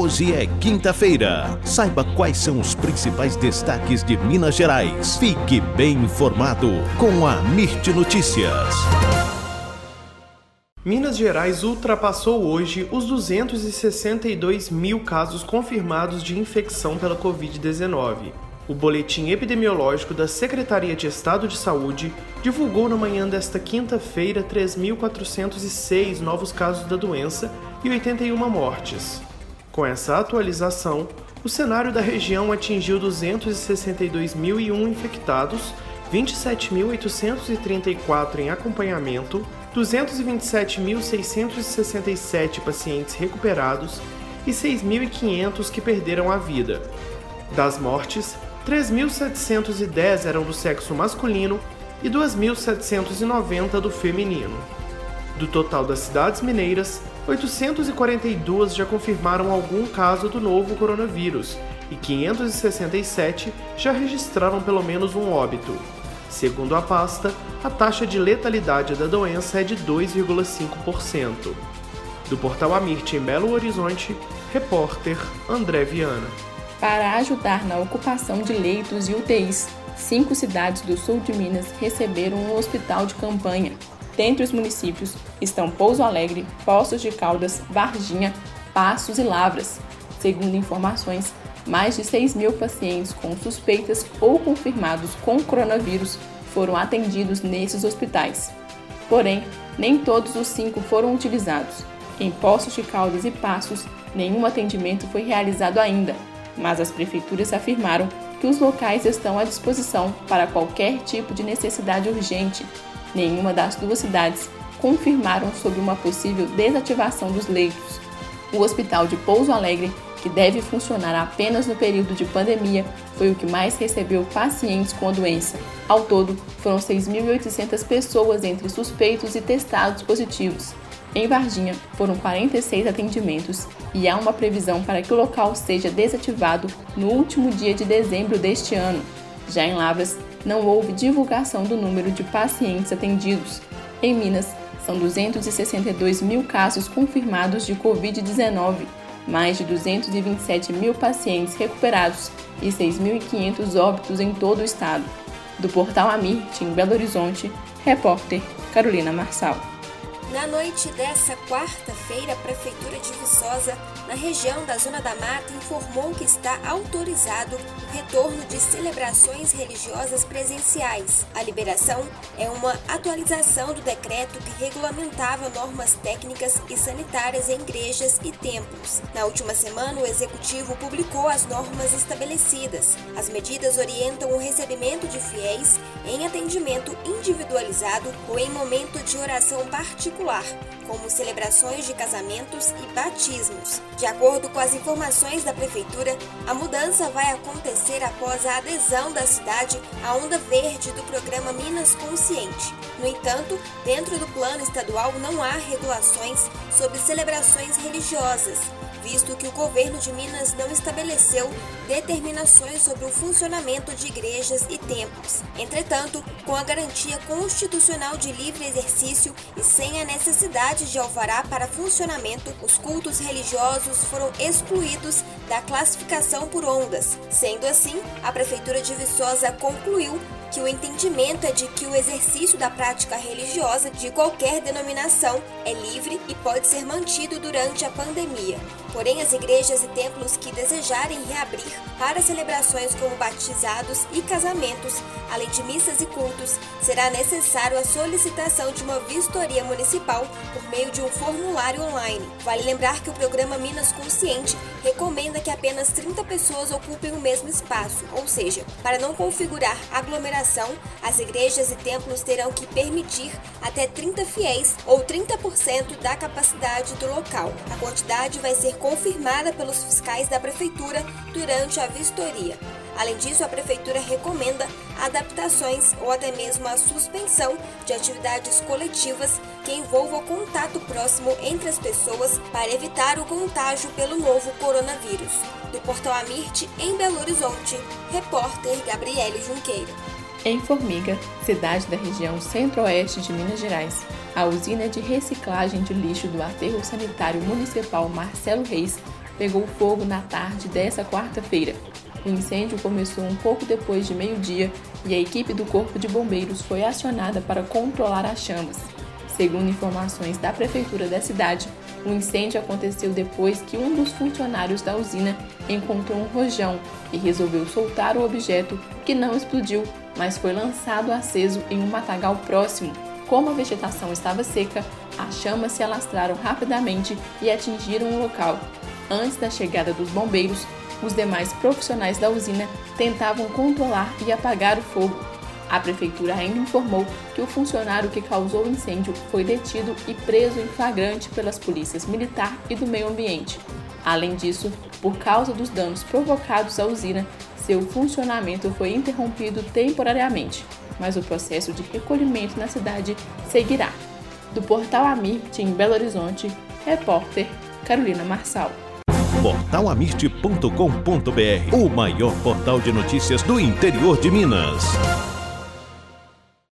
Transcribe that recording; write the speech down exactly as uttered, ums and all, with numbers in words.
Hoje é quinta-feira. Saiba quais são os principais destaques de Minas Gerais. Fique bem informado com a Mirte Notícias. Minas Gerais ultrapassou hoje os duzentos e sessenta e dois mil casos confirmados de infecção pela covid dezenove. O boletim epidemiológico da Secretaria de Estado de Saúde divulgou na manhã desta quinta-feira três mil quatrocentos e seis novos casos da doença e oitenta e uma mortes. Com essa atualização, o cenário da região atingiu duzentos e sessenta e dois mil e um infectados, vinte e sete mil oitocentos e trinta e quatro em acompanhamento, duzentos e vinte e sete mil seiscentos e sessenta e sete pacientes recuperados e seis mil e quinhentos que perderam a vida. Das mortes, três mil setecentos e dez eram do sexo masculino e dois mil setecentos e noventa do feminino. Do total das cidades mineiras, oitocentas e quarenta e duas já confirmaram algum caso do novo coronavírus e quinhentas e sessenta e sete já registraram pelo menos um óbito. Segundo a pasta, a taxa de letalidade da doença é de dois vírgula cinco por cento. Do portal Amirte em Belo Horizonte, repórter André Viana. Para ajudar na ocupação de leitos e U T Is, cinco cidades do sul de Minas receberam um hospital de campanha. Dentre os municípios estão Pouso Alegre, Poços de Caldas, Varginha, Passos e Lavras. Segundo informações, mais de seis mil pacientes com suspeitas ou confirmados com coronavírus foram atendidos nesses hospitais. Porém, nem todos os cinco foram utilizados. Em Poços de Caldas e Passos, nenhum atendimento foi realizado ainda, mas as prefeituras afirmaram que os locais estão à disposição para qualquer tipo de necessidade urgente. Nenhuma das duas cidades confirmaram sobre uma possível desativação dos leitos. O Hospital de Pouso Alegre, que deve funcionar apenas no período de pandemia, foi o que mais recebeu pacientes com a doença. Ao todo, foram seis mil e oitocentas pessoas entre suspeitos e testados positivos. Em Varginha, foram quarenta e seis atendimentos e há uma previsão para que o local seja desativado no último dia de dezembro deste ano. Já em Lavras, não houve divulgação do número de pacientes atendidos. Em Minas, são duzentos e sessenta e dois mil casos confirmados de covid dezenove, mais de duzentos e vinte e sete mil pacientes recuperados e seis mil e quinhentos óbitos em todo o estado. Do portal Amirte, em Belo Horizonte, repórter Carolina Marçal. Na noite dessa quarta-feira, a Prefeitura de Viçosa, na região da Zona da Mata, informou que está autorizado o retorno de celebrações religiosas presenciais. A liberação é uma atualização do decreto que regulamentava normas técnicas e sanitárias em igrejas e templos. Na última semana, o Executivo publicou as normas estabelecidas. As medidas orientam o recebimento de fiéis em atendimento individualizado ou em momento de oração particular, como celebrações de casamentos e batismos. De acordo com as informações da Prefeitura, a mudança vai acontecer após a adesão da cidade à onda verde do programa Minas Consciente. No entanto, dentro do plano estadual não há regulações sobre celebrações religiosas, visto que o governo de Minas não estabeleceu determinações sobre o funcionamento de igrejas e templos. Entretanto, com a garantia constitucional de livre exercício e sem a necessidade de alvará para funcionamento, os cultos religiosos foram excluídos da classificação por ondas. Sendo assim, a Prefeitura de Viçosa concluiu que o entendimento é de que o exercício da prática religiosa de qualquer denominação é livre e pode ser mantido durante a pandemia. Porém, as igrejas e templos que desejarem reabrir para celebrações como batizados e casamentos, além de missas e cultos, será necessário a solicitação de uma vistoria municipal por meio de um formulário online. Vale lembrar que o programa Minas Consciente recomenda que apenas trinta pessoas ocupem o mesmo espaço, ou seja, para não configurar aglomeração, as igrejas e templos terão que permitir até trinta fiéis ou trinta por cento da capacidade do local. A quantidade vai ser confirmada pelos fiscais da Prefeitura durante a vistoria. Além disso, a Prefeitura recomenda adaptações ou até mesmo a suspensão de atividades coletivas que envolvam contato próximo entre as pessoas para evitar o contágio pelo novo coronavírus. Do portal Amirte, em Belo Horizonte, repórter Gabriele Junqueira. Em Formiga, cidade da região centro-oeste de Minas Gerais, a usina de reciclagem de lixo do Aterro Sanitário Municipal Marcelo Reis pegou fogo na tarde desta quarta-feira. O incêndio começou um pouco depois de meio-dia e a equipe do Corpo de Bombeiros foi acionada para controlar as chamas. Segundo informações da prefeitura da cidade, o incêndio aconteceu depois que um dos funcionários da usina encontrou um rojão e resolveu soltar o objeto, que não explodiu, mas foi lançado aceso em um matagal próximo. Como a vegetação estava seca, as chamas se alastraram rapidamente e atingiram o local. Antes da chegada dos bombeiros, os demais profissionais da usina tentavam controlar e apagar o fogo. A prefeitura ainda informou que o funcionário que causou o incêndio foi detido e preso em flagrante pelas polícias militar e do meio ambiente. Além disso, por causa dos danos provocados à usina, seu funcionamento foi interrompido temporariamente, mas o processo de recolhimento na cidade seguirá. Do portal Amirte, em Belo Horizonte, repórter Carolina Marçal. portal amirte ponto com ponto br, o maior portal de notícias do interior de Minas.